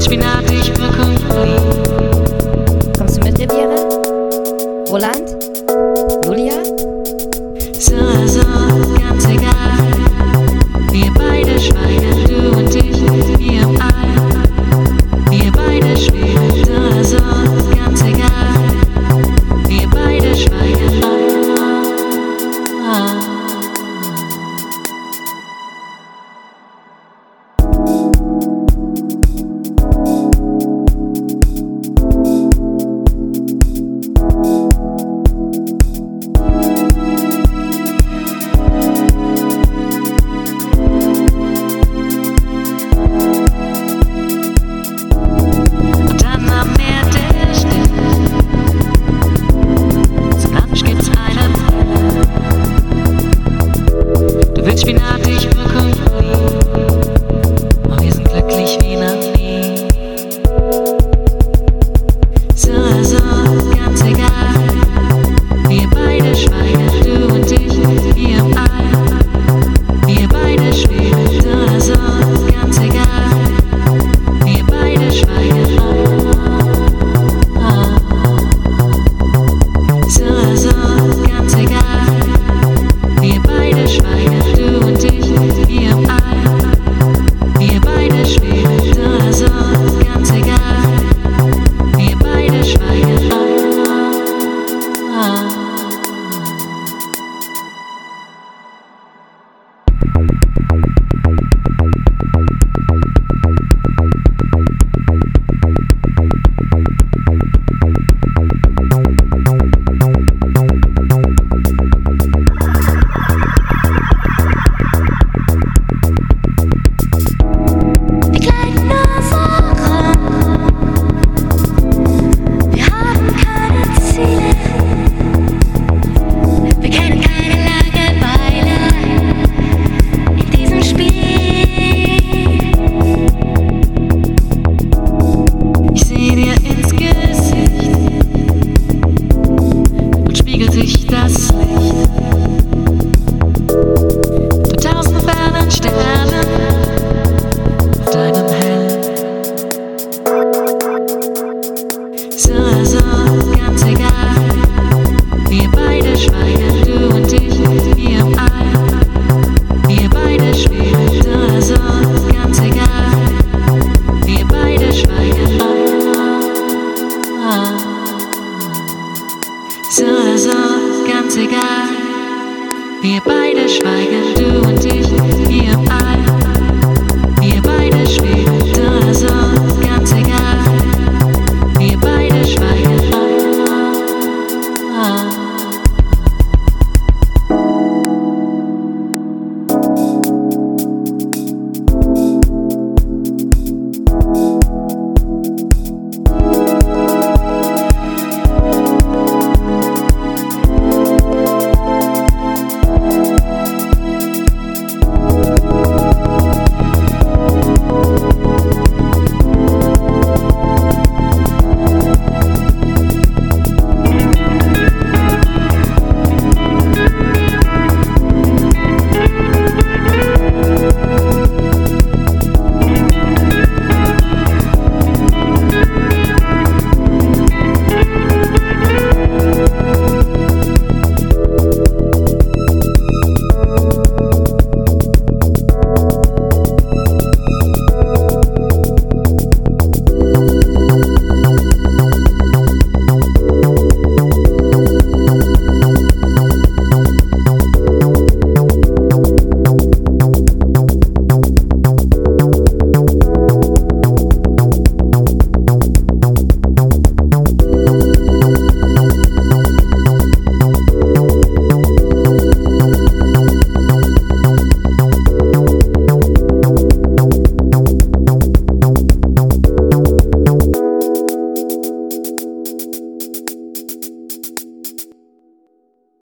Spinat, ich Brokkoli. Kommst du mit, Riviera? Roland? Julia? So, ganz egal. Wir beide schweigen, du und ich, wie im All. Wir beide schweben, so, ganz egal. Wir beide schweigen. Spinat, ich Brokkoli. Und wir sind glücklich wie noch nie. So, ganz egal. Wir beide schweigen, du und ich, wie im All. Wir beide schweben, so, ganz egal. Wir beide schweigen. So, ganz egal. Wir beide schweigen. Wie im All, wir beide schweben, so, ganz egal, wir beide schweigen. Das Licht. Du tausend fernen Sternen auf deinem Helm. So, ganz egal. Wir beide schweigen, du und ich, wie im All. Wir beide schweben, so, ganz egal. Wir beide schweigen. So, ganz egal. Wir beide schweigen, du und ich, wie im All.